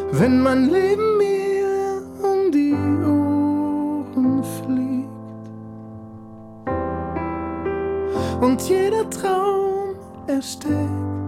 wenn mein Leben mir um die Ohren fliegt und jeder Traum erstickt.